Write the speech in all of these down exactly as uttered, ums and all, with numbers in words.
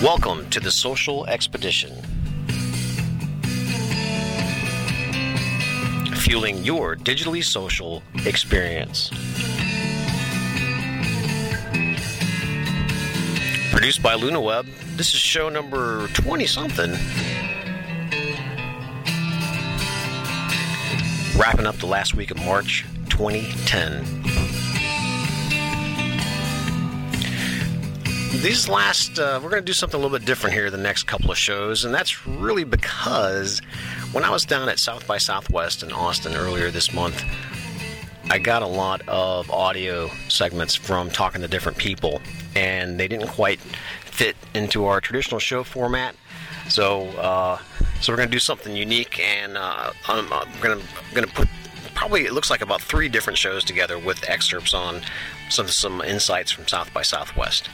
Welcome to the Social Expedition, fueling your digitally social experience. Produced by LunaWeb, this is show number twenty-something. Wrapping up the last week of March twenty ten. These last, uh, we're going to do something a little bit different here the next couple of shows, and that's really because when I was down at South by Southwest in Austin earlier this month, I got a lot of audio segments from talking to different people, and they didn't quite fit into our traditional show format. So, uh, so we're going to do something unique, and uh, I'm, I'm going to going to put probably, it looks like about three different shows together with excerpts on some some insights from South by Southwest.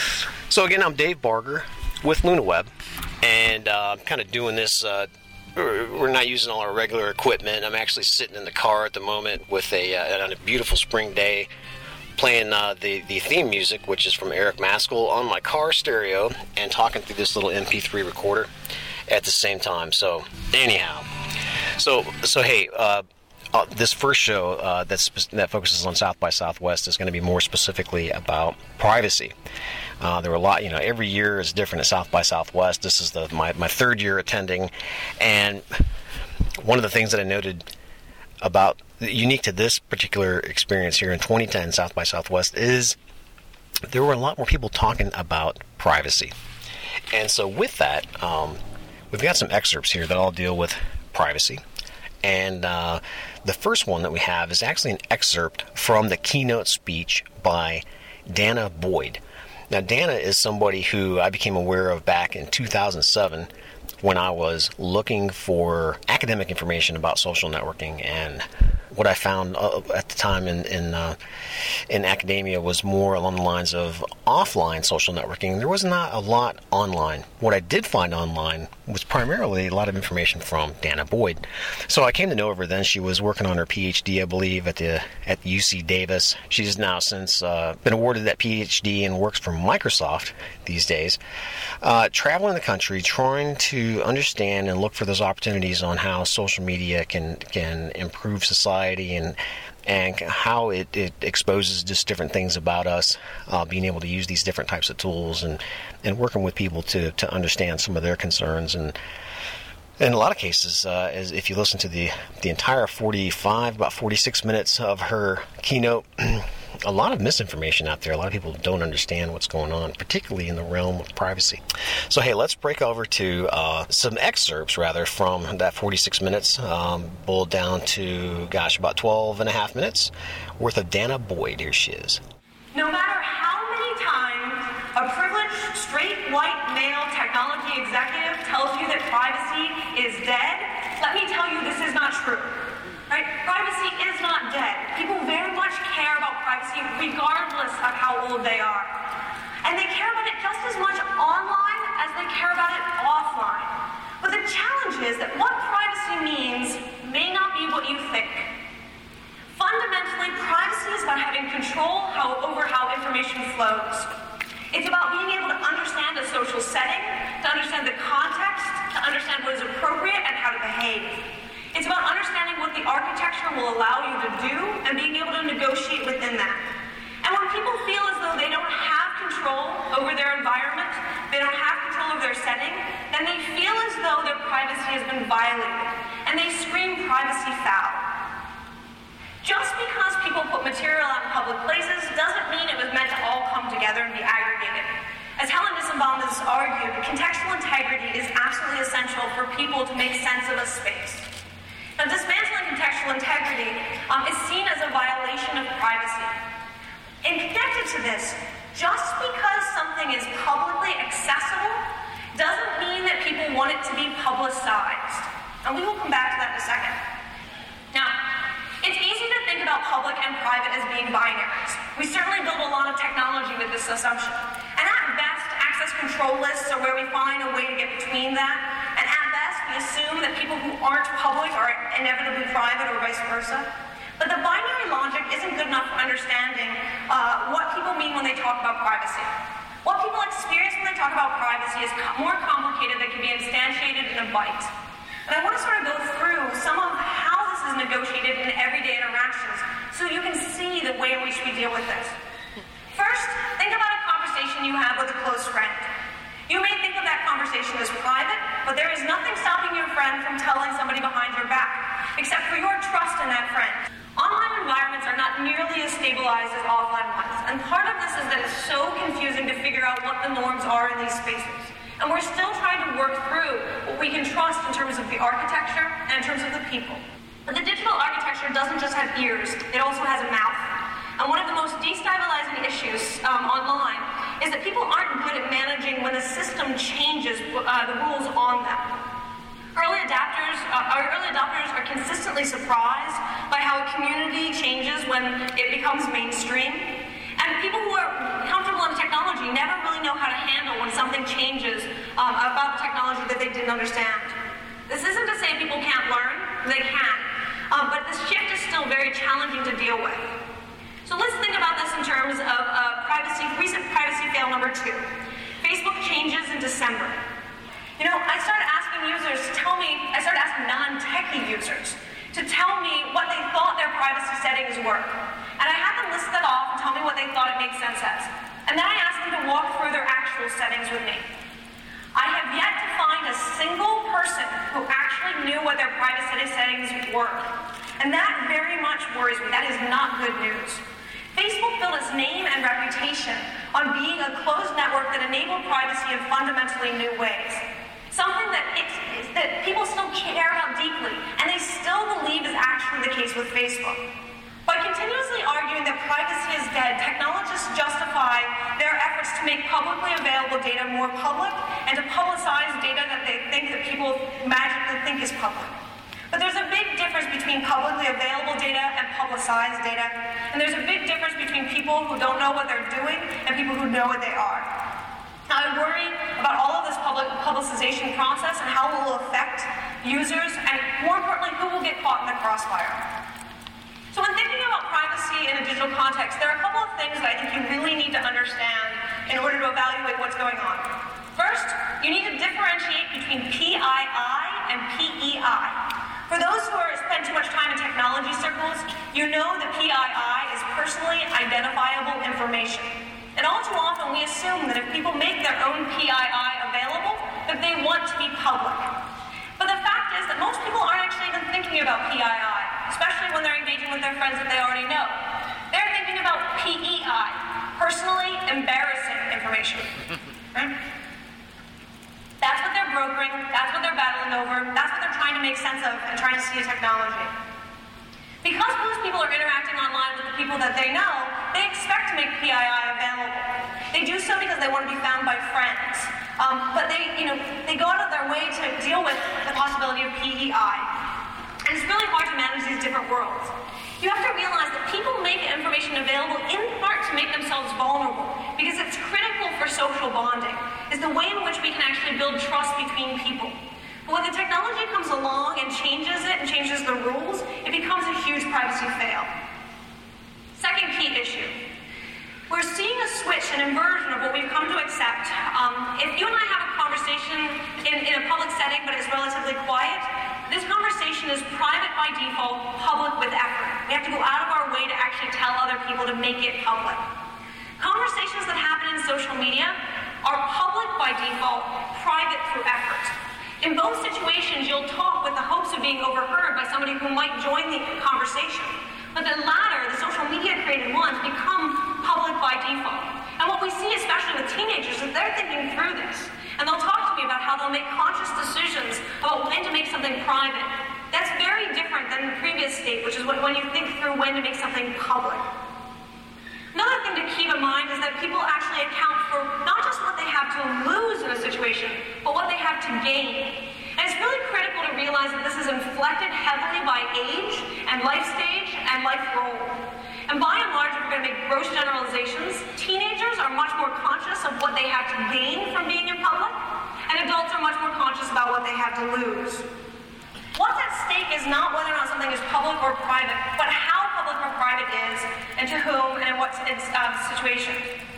So again, I'm Dave Barger with LunaWeb, and uh, I'm kind of doing this. Uh, we're not using all our regular equipment. I'm actually sitting in the car at the moment with a uh, on a beautiful spring day, playing uh, the the theme music, which is from Eric Maskell, on my car stereo, and talking through this little M P three recorder at the same time. So anyhow, so so hey. Uh, Uh, this first show uh, that's, that focuses on South by Southwest is going to be more specifically about privacy. Uh, there were a lot, you know, every year is different at South by Southwest. This is the my, my third year attending, and one of the things that I noted about, unique to this particular experience here in twenty ten South by Southwest, is there were a lot more people talking about privacy. And so with that, um, we've got some excerpts here that all deal with privacy. And uh, the first one that we have is actually an excerpt from the keynote speech by Dana Boyd. Now, Dana is somebody who I became aware of back in two thousand seven when I was looking for academic information about social networking, and what I found uh, at the time in in, uh, in academia was more along the lines of offline social networking. There was not a lot online. What I did find online was primarily a lot of information from Dana Boyd. So I came to know her then. She was working on her P H D, I believe, at the at U C Davis. She's now since uh, been awarded that P H D and works for Microsoft these days, uh, traveling the country trying to understand and look for those opportunities on how social media can can improve society and and how it, it exposes just different things about us, uh, being able to use these different types of tools, and, and working with people to, to understand some of their concerns. And in a lot of cases, uh, as if you listen to the, the entire forty-five, about forty-six minutes of her keynote, a lot of misinformation out there. A lot of people don't understand what's going on, particularly in the realm of privacy. So, hey, let's break over to uh, some excerpts, rather, from that forty-six minutes, um, boiled down to, gosh, about twelve and a half minutes worth of Dana Boyd. Here she is. No matter how many times a privileged, straight, white, male technology executive tells you that privacy is dead, let me tell you this is not true. Right? Privacy is not dead. People very much care about privacy regardless of how old they are. And they care about it just as much online as they care about it offline. But the challenge is that what privacy means may not be what you think. Fundamentally, privacy is about having control how, over how information flows. It's about being able to understand a social setting, to understand the context, to understand what is appropriate and how to behave. It's about understanding what the architecture will allow you to do and being able to negotiate within that. And when people feel as though they don't have control over their environment, they don't have control of their setting, then they feel as though their privacy has been violated, and they scream privacy foul. Just because people put material out in public places doesn't mean it was meant to all come together and be aggregated. As Helen Nissenbaum has argued, contextual integrity is absolutely essential for people to make sense of a space. Now, dismantling contextual integrity um, is seen as a violation of privacy. And connected to this, just because something is publicly accessible doesn't mean that people want it to be publicized. And we will come back to that in a second. Now, it's easy to think about public and private as being binaries. We certainly build a lot of technology with this assumption. And at best, access control lists are where we find a way to get between that. And at best, we assume that people who aren't public are inevitably private or vice versa. But the binary logic isn't good enough for understanding uh, what people mean when they talk about privacy. What people experience when they talk about privacy is co- more complicated than can be instantiated in a bite. And I want to sort of go through some of how this is negotiated in everyday interactions so you can see the way in which we deal with this. First, think about a conversation you have with a close friend. You may think of that conversation as private, but there is nothing stopping your friend from telling somebody behind your back, except for your trust in that friend. Online environments are not nearly as stabilized as offline ones, and part of this is that it's so confusing to figure out what the norms are in these spaces. And we're still trying to work through what we can trust in terms of the architecture and in terms of the people. But the digital architecture doesn't just have ears, it also has a mouth. And one of the most destabilizing issues um, online is that people aren't good at managing when the system changes uh, the rules on them. Early adapters, uh, our early adopters are consistently surprised by how a community changes when it becomes mainstream. And people who are comfortable in technology never really know how to handle when something changes um, about the technology that they didn't understand. This isn't to say people can't learn, they can. Um, but this shift is still very challenging to deal with. So let's think about this in terms of uh, privacy, recent privacy fail number two. Facebook changes in December. You know, I started asking users to tell me, I started asking non-techie users to tell me what they thought their privacy settings were. And I had them list that off and tell me what they thought it made sense as. And then I asked them to walk through their actual settings with me. I have yet to find a single person who actually knew what their privacy settings were. And that very much worries me. That is not good news. Facebook built its name and reputation on being a closed network that enabled privacy in fundamentally new ways. Something that, it's, that people still care about deeply, and they still believe is actually the case with Facebook. By continuously arguing that privacy is dead, technologists justify their efforts to make publicly available data more public and to publicize data that they think that people magically think is public. But there's a big difference between publicly available data and publicized data, and there's a big difference between people who don't know what they're doing and people who know what they are. Now, I worry about all of this public publicization process and how it will affect users, and more importantly, who will get caught in the crossfire. So when thinking about privacy in a digital context, there are a couple of things that I think you really need to understand in order to evaluate what's going on. First, you need to differentiate between P I I and P E I. For those who are spend too much time in technology circles, you know that P I I is personally identifiable information. And all too often we assume that if people make their own P I I available, that they want to be public. But the fact is that most people aren't actually even thinking about P I I, especially when they're engaging with their friends that they already know. They're thinking about P E I, personally embarrassing information. Right? That's what they're brokering, that's what they're battling over, that's what they're trying to make sense of and trying to see as technology. Because most people are interacting online with the people that they know, they expect to make P I I available. They do so because they want to be found by friends. Um, but they, you know, they go out of their way to deal with the possibility of P E I. And it's really hard to manage these different worlds. You have to realize that people make information available in part to make themselves vulnerable, because it's critical for social bonding. Is the way in which we can actually build trust between people. But when the technology comes along and changes it and changes the rules, it becomes a huge privacy fail. Second key issue. We're seeing a switch, an inversion of what we've come to accept. Um, if you and I have a conversation in, in a public setting, but it's relatively quiet, this conversation is private by default, public with effort. We have to go out of our way to actually tell other people to make it public. Conversations that happen in social media are public by default, private through effort. In both situations, you'll talk with the hopes of being overheard by somebody who might join the conversation. But the latter, the social media created ones, become public by default. And what we see, especially with teenagers, is they're thinking through this. And they'll talk to me about how they'll make conscious decisions about when to make something private. That's very different than the previous state, which is when you think through when to make something public. Another thing to keep in mind is that people actually account for not just what they have to lose in a situation, but what they have to gain. And it's really critical to realize that this is inflected heavily by age and life stage and life role. And by and large, if we're going to make gross generalizations, teenagers are much more conscious of what they have to gain from being in public, and adults are much more conscious about what they have to lose. What's at stake is not whether or not something is public or private, but how public or private is, and to whom, and in what uh, situation.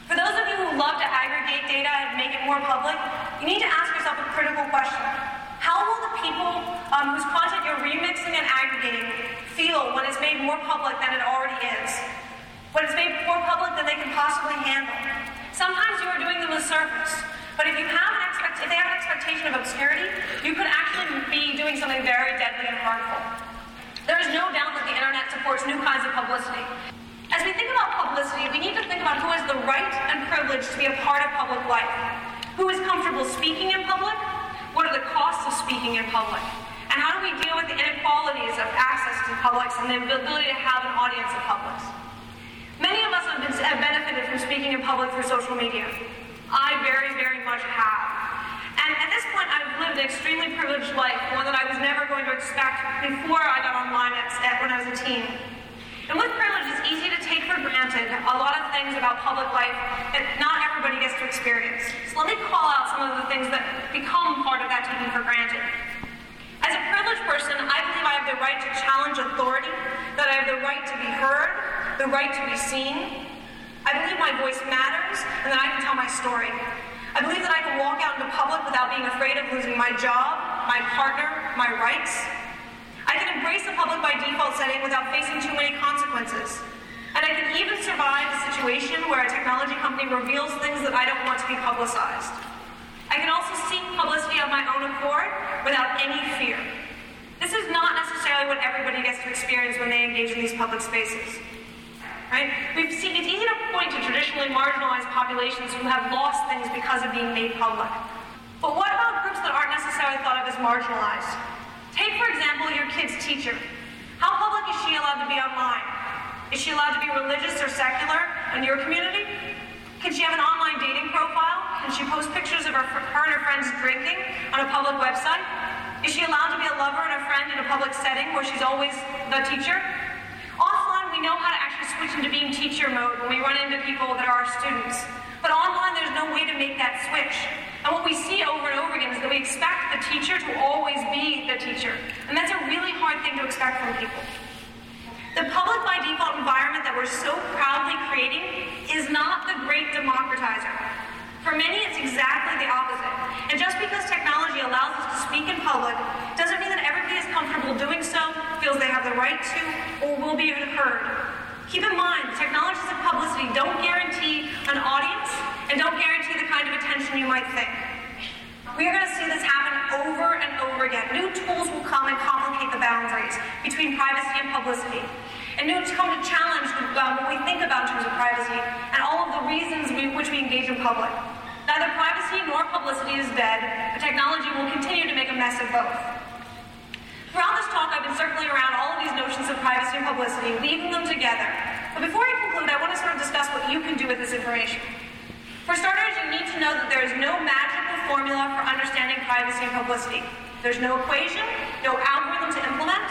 For those of you who love to aggregate data and make it more public, you need to ask yourself a critical question. How will the people um, whose content you're remixing and aggregating feel when it's made more public than it already is? When it's made more public than they can possibly handle? Sometimes you are doing them a service, but if you have an expect- if they have an expectation of obscurity, you could actually be doing something very deadly and harmful. There is no doubt that the internet supports new kinds of publicity. As we think about publicity, we need to think about who has the right and privilege to be a part of public life. Who is comfortable speaking in public? What are the costs of speaking in public? And how do we deal with the inequalities of access to publics and the ability to have an audience of publics? Many of us have, been, have benefited from speaking in public through social media. I very, very much have. And at this point, I've lived an extremely privileged life, one that I was never going to expect before I got online at, at, when I was a teen. And with privilege, it's easy to take for granted a lot of things about public life that not everybody gets to experience. So let me call out some of the things that become part of that taking for granted. As a privileged person, I believe I have the right to challenge authority, that I have the right to be heard, the right to be seen. I believe my voice matters, and that I can tell my story. I believe that I can walk out into public without being afraid of losing my job, my partner, my rights. I can embrace the public by default setting without facing too many consequences. And I can even survive a situation where a technology company reveals things that I don't want to be publicized. I can also seek publicity of my own accord without any fear. This is not necessarily what everybody gets to experience when they engage in these public spaces. Right? We've seen it's easy to point to traditionally marginalized populations who have lost things because of being made public. But what about groups that aren't necessarily thought of as marginalized? Take, for example, your kid's teacher. How public is she allowed to be online? Is she allowed to be religious or secular in your community? Can she have an online dating profile? Can she post pictures of her, her and her friends drinking on a public website? Is she allowed to be a lover and a friend in a public setting where she's always the teacher? Offline, we know how to actually switch into being teacher mode when we run into people that are our students. But online, there's no way to make that switch. And what we see over and over again is that we expect the teacher to always be the teacher. And that's a really hard thing to expect from people. The public by default environment that we're so proudly creating is not the great democratizer. For many, it's exactly the opposite. And just because technology allows us to speak in public doesn't mean that everybody is comfortable doing so, feels they have the right to, or will be heard. Keep in mind, the technologies of publicity don't guarantee an audience and don't guarantee the kind of attention you might think. We are going to see this happen over and over again. New tools will come and complicate the boundaries between privacy and publicity. And new tools come to challenge um, what we think about in terms of privacy and all of the reasons we, which we engage in public. Neither privacy nor publicity is dead, but technology will continue to make a mess of both. Throughout this talk, I've been circling around all of these notions of privacy and publicity, weaving them together. But before I conclude, I want to sort of discuss what you can do with this information. For starters, you need to know that there is no magical formula for understanding privacy and publicity. There's no equation, no algorithm to implement.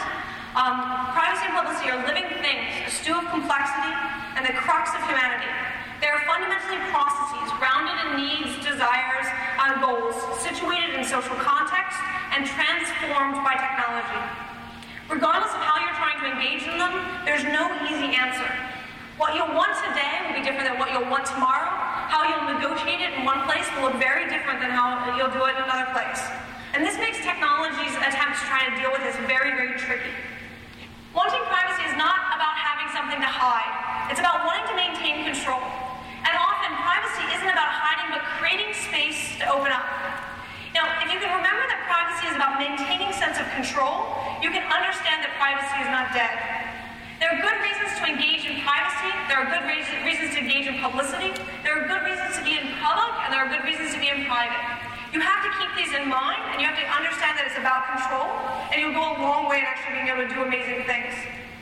Um, privacy and publicity are living things, a stew of complexity, and the crux of humanity. They are fundamentally processes, grounded in needs, desires, and goals, situated in social context, and transformed by technology. Regardless of how you're trying to engage in them, there's no easy answer. What you'll want today will be different than what you'll want tomorrow. How you'll negotiate it in one place will look very different than how you'll do it in another place. And this makes technology's attempts to try to deal with this very, very tricky. Wanting privacy is not about having something to hide. It's about wanting to maintain control. And often, privacy isn't about hiding, but creating space to open up. Now, if you can remember that privacy is about maintaining sense of control, you can understand that privacy is not dead. There are good reasons to engage in privacy, there are good reasons to engage in publicity, there are good reasons to be in public, and there are good reasons to be in private. You have to keep these in mind, and you have to understand that it's about control, and you'll go a long way in actually being able to do amazing things.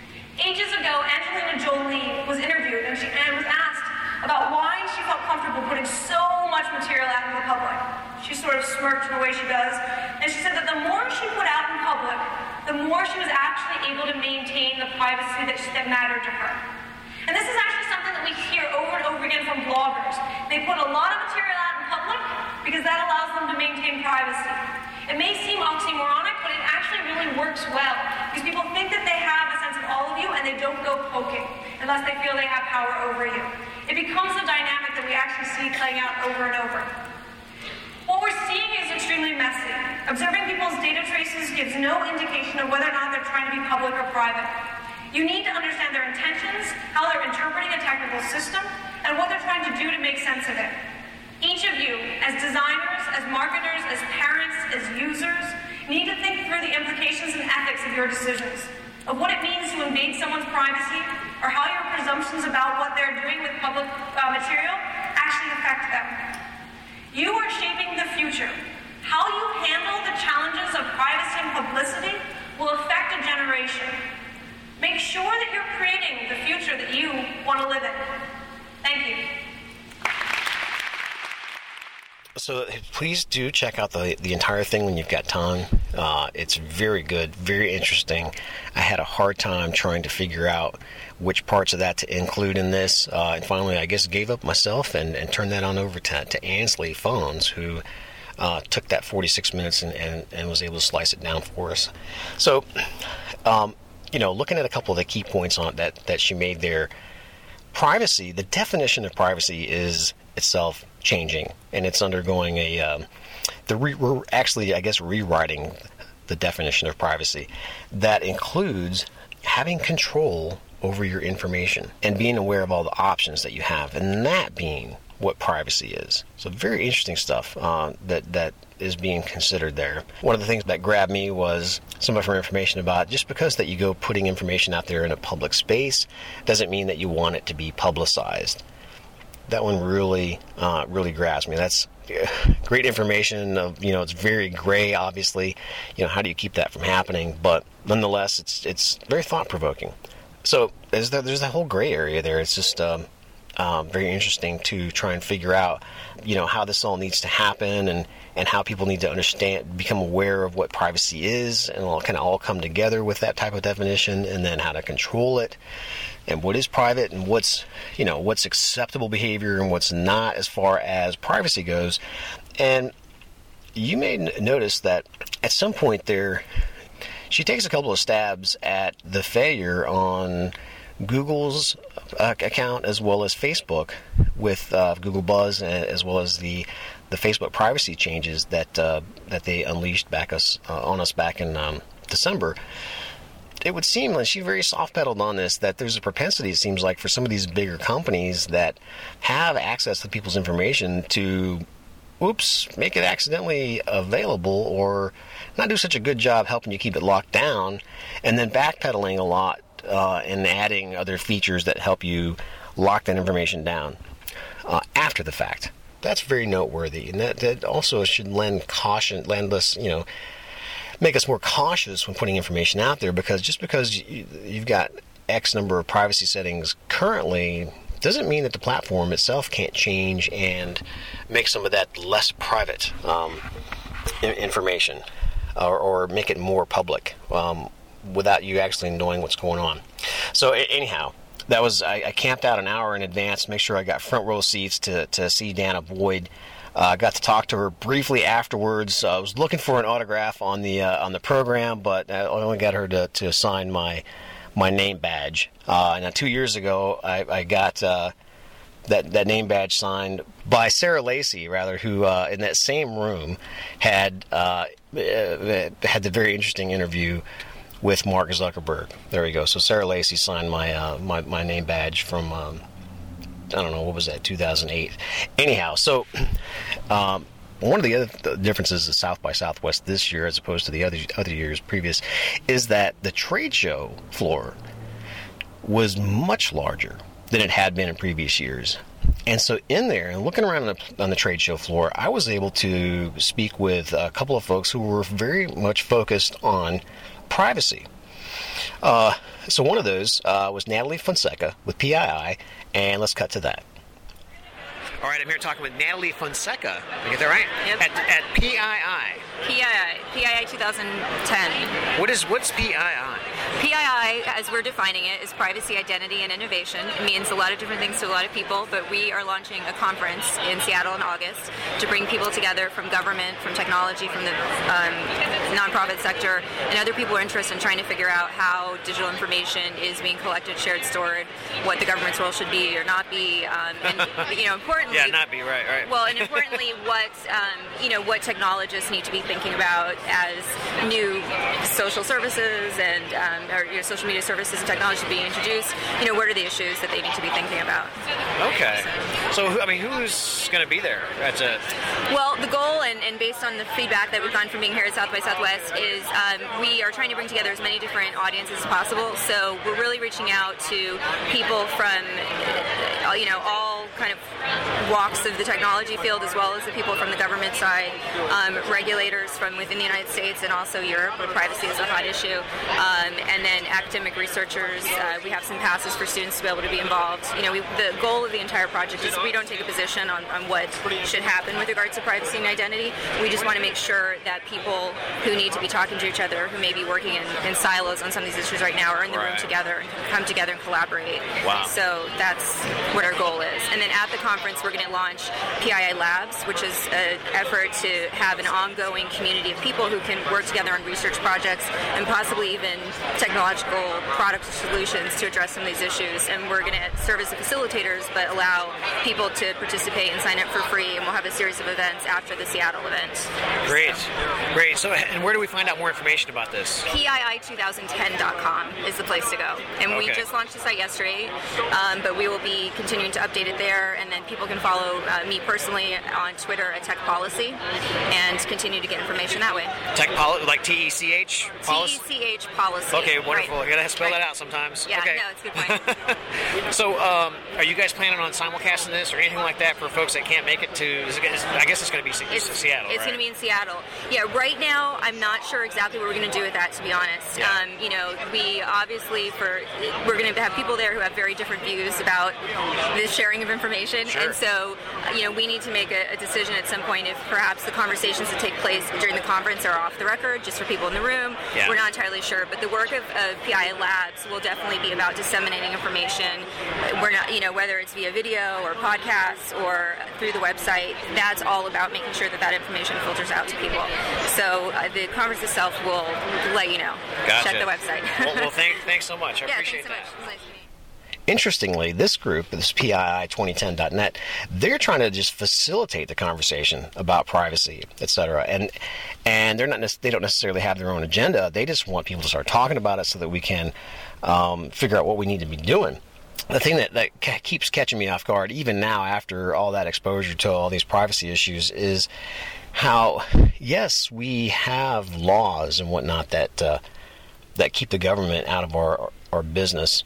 Ages ago, Angelina Jolie was interviewed, and she and was asked about why she felt comfortable putting so much material out in the public. She sort of smirked in the way she does, and she said that the more she put out in public, the more she was actually able to maintain the privacy that, that mattered to her. And this is actually something that we hear over and over again from bloggers. They put a lot of material out in public because that allows them to maintain privacy. It may seem oxymoronic, but it actually really works well because people think that they have a sense of all of you and they don't go poking unless they feel they have power over you. It it becomes a dynamic that we actually see playing out over and over. What we're seeing is extremely messy. Observing people's data traces gives no indication of whether or not they're trying to be public or private. You need to understand their intentions, how they're interpreting a technical system, and what they're trying to do to make sense of it. Each of you, as designers, as marketers, as parents, as users, need to think through the implications and ethics of your decisions, of what it means to invade someone's privacy, or how your presumptions about what they're doing with public uh, material actually affect them. You are shaping the future. How you handle the challenges of privacy and publicity will affect a generation. Make sure that you're creating the future that you want to live in. Thank you. So please do check out the the entire thing when you've got time. Uh, it's very good, very interesting. I had a hard time trying to figure out which parts of that to include in this, uh, and finally I guess gave up myself and, and turned that on over to, to Ansley Phones, who uh, took that forty-six minutes and, and, and was able to slice it down for us. So, um, you know, looking at a couple of the key points on that, that she made there, privacy, the definition of privacy is itself changing, and it's undergoing a um, the re- we're actually I guess rewriting the definition of privacy. That includes having control over your information and being aware of all the options that you have, and that being what privacy is. So very interesting stuff uh, that that is being considered there. One of the things that grabbed me was some of her information about just because that you go putting information out there in a public space doesn't mean that you want it to be publicized. That one really, uh, really grabs me. That's great information. Uh, you know, it's very gray, obviously. You know, how do you keep that from happening? But nonetheless, it's it's very thought-provoking. So there's the, there's that whole gray area there. It's just um, um, very interesting to try and figure out, you know, how this all needs to happen and, and how people need to understand, become aware of what privacy is, and it'll kind of all come together with that type of definition, and then how to control it, and what is private and what's, you know, what's acceptable behavior and what's not as far as privacy goes. And you may n- notice that at some point there, she takes a couple of stabs at the failure on Google's uh, account as well as Facebook with uh, Google Buzz, as well as the the Facebook privacy changes that uh, that they unleashed back us uh, on us back in um, December. It would seem, like she very soft-pedaled on this, that there's a propensity, it seems like, for some of these bigger companies that have access to people's information to, oops, make it accidentally available or not do such a good job helping you keep it locked down, and then backpedaling a lot uh, and adding other features that help you lock that information down uh, after the fact. That's very noteworthy, and that, that also should lend caution, lend us, you know, make us more cautious when putting information out there, because just because you, you've got X number of privacy settings currently doesn't mean that the platform itself can't change and make some of that less private um, information or, or make it more public um, without you actually knowing what's going on. So anyhow, that was I, I camped out an hour in advance to make sure I got front row seats to, to see Dana Boyd. I uh, got to talk to her briefly afterwards. Uh, I was looking for an autograph on the uh, on the program, but I only got her to, to sign my my name badge. Uh, now, two years ago, I, I got uh, that that name badge signed by Sarah Lacy, rather, who uh, in that same room had uh, had the very interesting interview with Mark Zuckerberg. There we go. So Sarah Lacy signed my uh, my my name badge from. Um, I don't know, what was that, two thousand eight. Anyhow, so um, one of the other differences of South by Southwest this year, as opposed to the other other years previous, is that the trade show floor was much larger than it had been in previous years. And so in there, and looking around on the, on the trade show floor, I was able to speak with a couple of folks who were very much focused on privacy. Uh, so one of those uh, was Natalie Fonseca with P I I, and let's cut to that. All right, I'm here talking with Natalie Fonseca. Did I get that right? Yep. At, at P I I. P I I. P I I twenty ten. What is, what's P I I? P I I as we're defining it, is privacy, identity, and innovation. It means a lot of different things to a lot of people, but we are launching a conference in Seattle in August to bring people together from government, from technology, from the um, nonprofit sector, and other people who are interested in trying to figure out how digital information is being collected, shared, stored, what the government's role should be or not be, um, and you know, importantly, yeah, not be right, right. Well, and importantly, what um, you know, what technologists need to be thinking about as new social services and um, or you know, social media services and technology being introduced. You know, what are the issues that they need to be thinking about? Okay. So, I mean, who's going to be there? That's it. Well, the goal, and, and based on the feedback that we've gotten from being here at South by Southwest, is um, we are trying to bring together as many different audiences as possible. So we're really reaching out to people from, uh, you know, all kind of walks of the technology field, as well as the people from the government side, um, regulators from within the United States and also Europe, where privacy is a hot issue, um, and then academic researchers. Uh, we have some passes for students to be able to be involved. You know, we, the goal of the entire project is we don't take a position on, on what should happen with regards to privacy and identity. We just want to make sure that people who need to be talking to each other, who may be working in, in silos on some of these issues right now, are in the right. room together and can come together and collaborate. Wow. So that's what our goal is. And then at the conference, we're going to launch P I I Labs, which is an effort to have an ongoing community of people who can work together on research projects and possibly even technological product solutions to address some of these issues. And we're going to serve as the facilitators, but allow people to participate and sign up for free. And we'll have a series of events after the Seattle event. Great, great. So, and where do we find out more information about this? P I I twenty ten dot com is the place to go. And Okay. we just launched the site yesterday, um, but we will be continuing to update it there. And then people can follow uh, me personally on Twitter at Tech Policy and continue to get information that way. Tech Policy, like T E C H? Policy? T E C H Policy. Okay, wonderful. Right. I gotta spell Right. that out sometimes. Yeah, okay. no, it's a good point. So, um, are you guys planning on simulcasting this or anything like that for folks that can't make it to? Is it, is, I guess it's going to be Se- It's, Seattle. It's right? going to be in Seattle. Yeah, right now I'm not sure exactly what we're going to do with that, to be honest. Yeah. Um, you know, we obviously for we're going to have people there who have very different views about the sharing of information, Sure. and so uh, you know we need to make a, a decision at some point if perhaps the conversations that take place during the conference are off the record, just for people in the room. Yeah. We're not entirely sure, but the work of, of P I I Labs will definitely be about disseminating information. We're not, you know, whether it's via video or podcasts or through the website. That's all about making sure that that information filters out to people. So uh, the conference itself will let you know. Gotcha. Check the website. well, well thank, thanks so much. I yeah, appreciate thanks so that. much. It was nice to meet you. Interestingly, this group, this P I I twenty ten dot net, they're trying to just facilitate the conversation about privacy, et cetera. And and they're not nec- they don't necessarily have their own agenda. They just want people to start talking about it so that we can um, figure out what we need to be doing. The thing that, that ca- keeps catching me off guard, even now after all that exposure to all these privacy issues, is how, yes, we have laws and whatnot that uh, that keep the government out of our our business,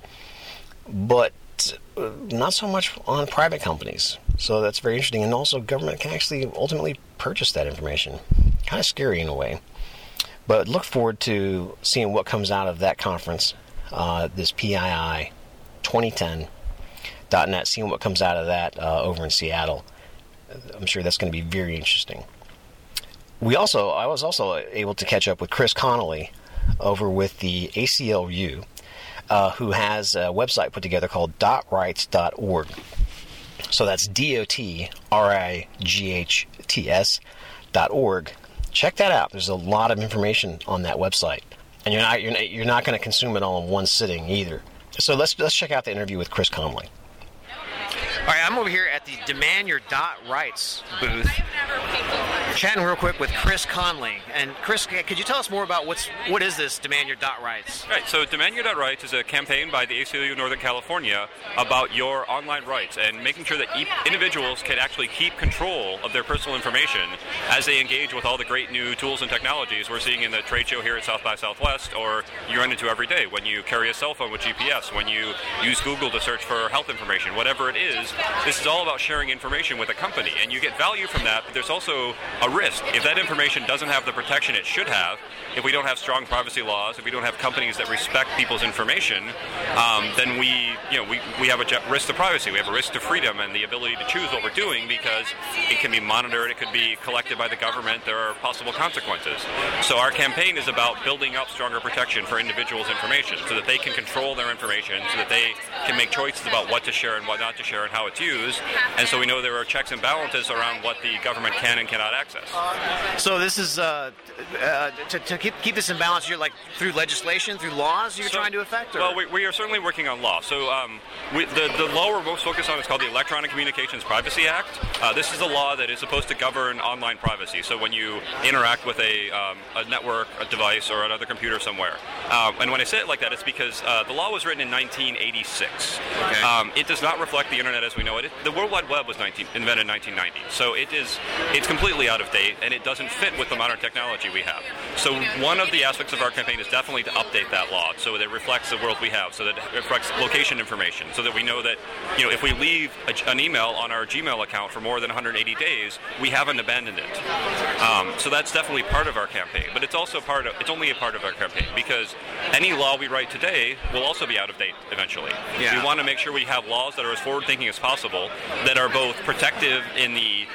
but not so much on private companies. So that's very interesting. And also, government can actually ultimately purchase that information. Kind of scary in a way. But look forward to seeing what comes out of that conference, uh, this P I I twenty ten dot net, seeing what comes out of that uh, over in Seattle. I'm sure that's going to be very interesting. We also, I was also able to catch up with Chris Connolly over with the A C L U, uh, who has a website put together called dot rights dot org. So that's D O T R I G H T S dot org. Check that out. There's a lot of information on that website, and you're not you're not, you're not going to consume it all in one sitting either. So let's let's check out the interview with Chris Connolly. All right, I'm over here at the Demand Your Dot Rights booth, chatting real quick with Chris Connolly. And Chris, could you tell us more about what's what is this Demand Your Dot Rights? Right, so Demand Your Dot Rights is a campaign by the A C L U Northern California about your online rights and making sure that e- individuals can actually keep control of their personal information as they engage with all the great new tools and technologies we're seeing in the trade show here at South by Southwest, or you run into every day when you carry a cell phone with G P S, when you use Google to search for health information, whatever it is. this is all about sharing information with a company, and you get value from that, but there's also a risk. If that information doesn't have the protection it should have, if we don't have strong privacy laws, if we don't have companies that respect people's information, um, then we, you know, we, we have a risk to privacy. We have a risk to freedom and the ability to choose what we're doing, because it can be monitored, it could be collected by the government, there are possible consequences. So our campaign is about building up stronger protection for individuals' information so that they can control their information, so that they can make choices about what to share and what not to share and how it's used. And so we know there are checks and balances around what the government can and cannot access. So this is, uh, uh, to, to keep, keep this in balance, you're like through legislation, through laws you're so, trying to affect? Or? Well, we, we are certainly working on law. So um, we, the, the law we're most focused on is called the Electronic Communications Privacy Act. Uh, this is a law that is supposed to govern online privacy. So when you interact with a, um, a network, a device, or another computer somewhere. Um, and when I say it like that, it's because uh, the law was written in nineteen eighty-six. Okay. Um, it does not reflect the internet as we know it. it the World Wide Web was nineteen, invented in nineteen ninety. So it is it's completely out of date, and it doesn't fit with the modern technology we have. So one of the aspects of our campaign is definitely to update that law so that it reflects the world we have, so that it reflects location information, so that we know that, you know, if we leave a, an email on our Gmail account for more than one hundred eighty days, we haven't abandoned it. Um, so that's definitely part of our campaign, but it's also part of it's only a part of our campaign because any law we write today will also be out of date eventually. Yeah. We want to make sure we have laws that are as forward-thinking as possible, that are both protective in the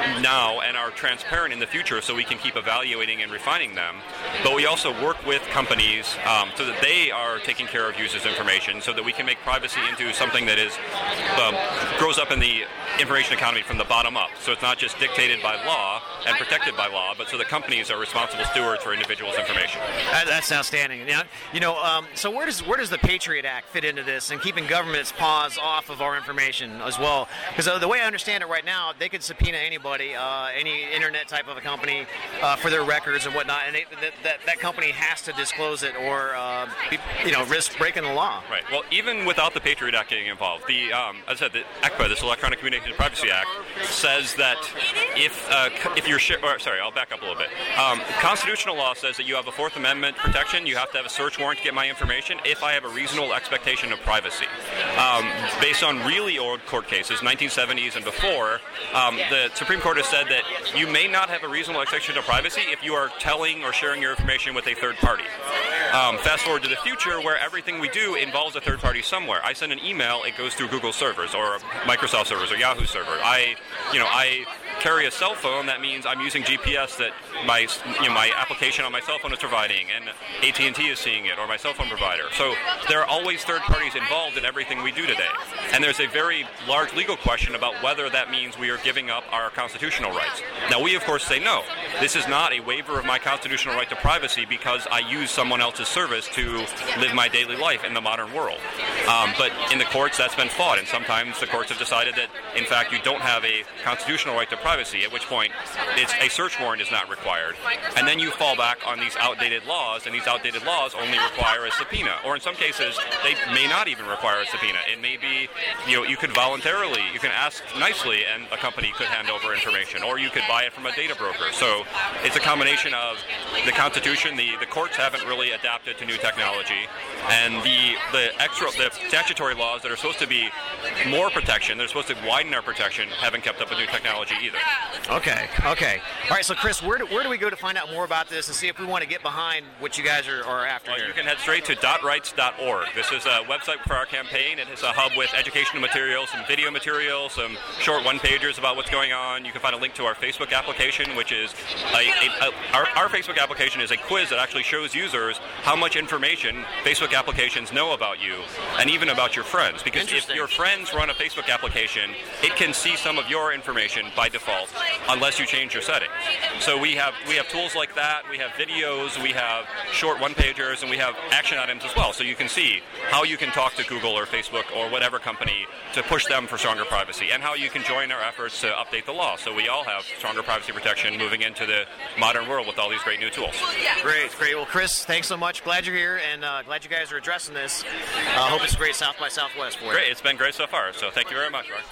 now and are transparent in the future, so we can keep evaluating and refining them. But we also work with companies um, so that they are taking care of users' information, so that we can make privacy into something that is um, grows up in the information economy from the bottom up. So it's not just dictated by law and protected by law, but so the companies are responsible stewards for individuals' information. That, that's outstanding. Yeah, you know, um, so where does where does the Patriot Act fit into this and keeping government's paws off of our information as well? Because uh, the way I understand it right now, they could subpoena anybody, uh, any internet type of a company, uh, for their records and whatnot, and they, that, that that company has to disclose it or uh, be, you know, risk breaking the law. Right. Well, even without the Patriot Act getting involved, the um, as I said, the E C P A, this Electronic Communications Privacy Act, says that if uh, if you're sh- or, sorry, I'll back up a little bit. Um, constitutional law says that you have a Fourth Amendment protection. You have to have a search warrant to get my information if I have a reasonable expectation of privacy. Um, based on really old court cases, nineteen seventies and before, um, the Supreme Court has said that you may not have a reasonable expectation of privacy if you are telling or sharing your information with a third party. Um, fast forward to the future, where everything we do involves a third party somewhere. I send an email, it goes through Google servers or Microsoft servers or Yahoo server. I, you know, I carry a cell phone. That means I'm using G P S that my, you know, my application on my cell phone is providing, and A T and T is seeing it, or my cell phone provider. So there are always third parties involved in everything we do today. And there's a very large legal question about whether that means we are giving up our constitutional rights. Now, we, of course, say no. This is not a waiver of my constitutional right to privacy because I use someone else's service to live my daily life in the modern world. Um, but in the courts, that's been fought, and sometimes the courts have decided that, in fact, you don't have a constitutional right to privacy, at which point it's a search warrant is not required. And then you fall back on these outdated laws, and these outdated laws only require a subpoena. Or in some cases, they may not even require a subpoena. It may be, you know, you could voluntarily, you can ask nicely, and a company could hand over information, or you could buy it from a data broker. So it's a combination of the Constitution, the, the courts haven't really adapted to new technology, and the the extra the statutory laws that are supposed to be more protection, they're supposed to widen our protection, haven't kept up with new technology either. Okay, okay. All right, so Chris, where do, where do we go to find out more about this and see if we want to get behind what you guys are, are after well, here? You can head straight to dot rights dot org. This is a website for our campaign. It is a hub with educational materials, some video materials, some short one-pagers about what's going on. You can find a link to our Facebook application, which is a, a, a, our, our Facebook application is a quiz that actually shows users how much information Facebook applications know about you and even about your friends. Because if your friends run a Facebook application, it can see some of your information by default unless you change your settings. So we have we have tools like that. We have videos, we have short one-pagers, and we have action items as well. So you can see how you can talk to Google or Facebook or whatever company to push them for stronger privacy, and how you can join our efforts to update the law so we all have stronger privacy protection moving into the modern world with all these great new tools. Great, great. Well, Chris, thanks so much. Glad you're here, and uh, glad you guys are addressing this. I uh, hope it's a great South by Southwest for you. Great. It's been great so far, so thank you very much, Mark.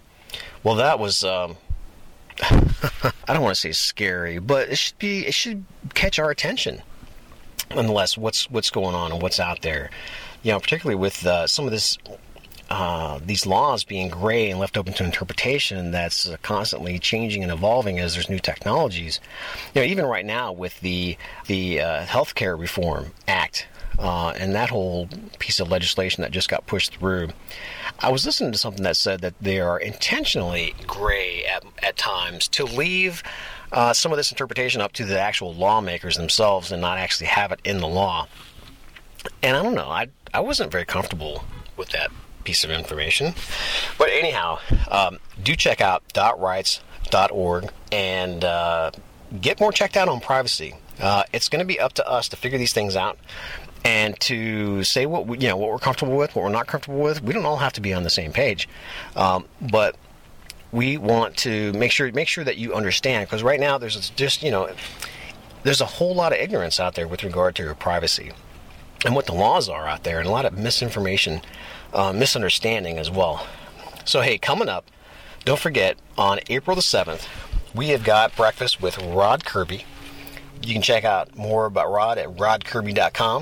Well, that was, um, I don't want to say scary, but it should be, it should catch our attention. Nonetheless, what's what's going on and what's out there. You know, particularly with uh, some of this uh, these laws being gray and left open to interpretation that's uh, constantly changing and evolving as there's new technologies. You know, even right now with the the uh, Healthcare Reform Act uh, and that whole piece of legislation that just got pushed through, I was listening to something that said that they are intentionally gray at, at times to leave uh, some of this interpretation up to the actual lawmakers themselves and not actually have it in the law. And I don't know, I I wasn't very comfortable with that piece of information. But anyhow, um, do check out dot rights dot org and uh, get more checked out on privacy. Uh, it's going to be up to us to figure these things out and to say what we, you know, what we're comfortable with, what we're not comfortable with. We don't all have to be on the same page, um, but we want to make sure make sure that you understand, because right now there's just you know there's a whole lot of ignorance out there with regard to your privacy and what the laws are out there, and a lot of misinformation, uh, misunderstanding as well. So hey, coming up, don't forget, on April the seventh, we have got breakfast with Rod Kirby. You can check out more about Rod at rod kirby dot com.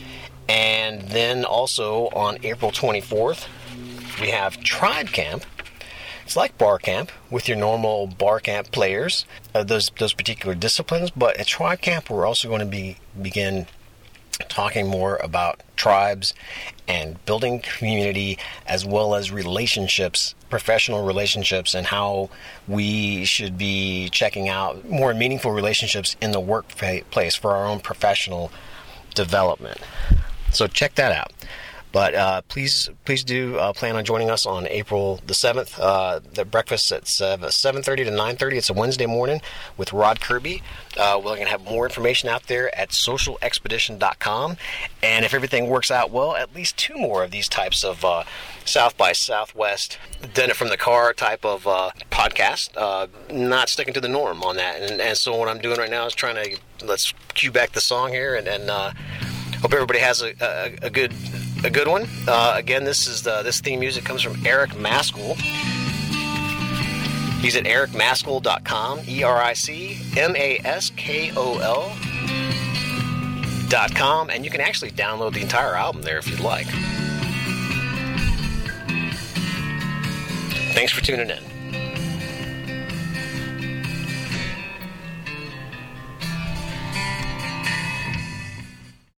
And then also on April twenty-fourth, we have Tribe Camp. It's like bar camp with your normal bar camp players, uh, those those particular disciplines. But at Tribe Camp, we're also going to be begin talking more about tribes and building community, as well as relationships, professional relationships, and how we should be checking out more meaningful relationships in the workplace for our own professional development. So check that out. But uh, please, please do uh, plan on joining us on April the seventh. Uh, the breakfast at seven thirty to nine thirty. It's a Wednesday morning with Rod Kirby. Uh, we're going to have more information out there at social expedition dot com. And if everything works out well, at least two more of these types of uh, South by Southwest, done it from the car type of uh, podcast. Uh, not sticking to the norm on that. And, and so what I'm doing right now is trying to, let's cue back the song here, and, and uh, hope everybody has a, a, a good... A good one. Uh, again, this is the, this theme music comes from Eric Maskell. He's at eric maskell dot com, E R I C M A S K O L dot com, and you can actually download the entire album there if you'd like. Thanks for tuning in.